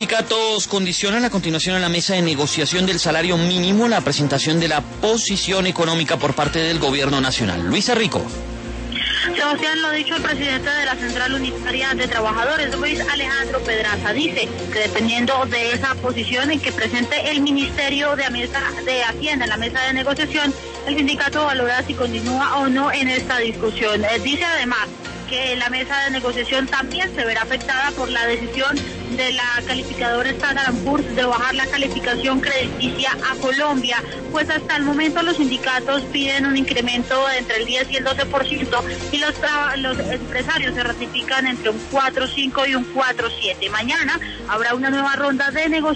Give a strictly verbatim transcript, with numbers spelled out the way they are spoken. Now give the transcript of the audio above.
Sindicatos condicionan la continuación en la mesa de negociación del salario mínimo la presentación de la posición económica por parte del gobierno nacional. Luisa Rico. Sebastián, lo ha dicho el presidente de la Central Unitaria de Trabajadores, Luis Alejandro Pedraza. Dice que dependiendo de esa posición en que presente el Ministerio de, mesa, de Hacienda en la mesa de negociación, el sindicato valora si continúa o no en esta discusión. Eh, dice además que la mesa de negociación también se verá afectada por la decisión de la calificadora Standard and Poor's de bajar la calificación crediticia a Colombia, pues hasta el momento los sindicatos piden un incremento de entre el diez y el doce por ciento y los, los empresarios se ratifican entre un cuatro punto cinco y un cuatro punto siete. Mañana habrá una nueva ronda de negociación.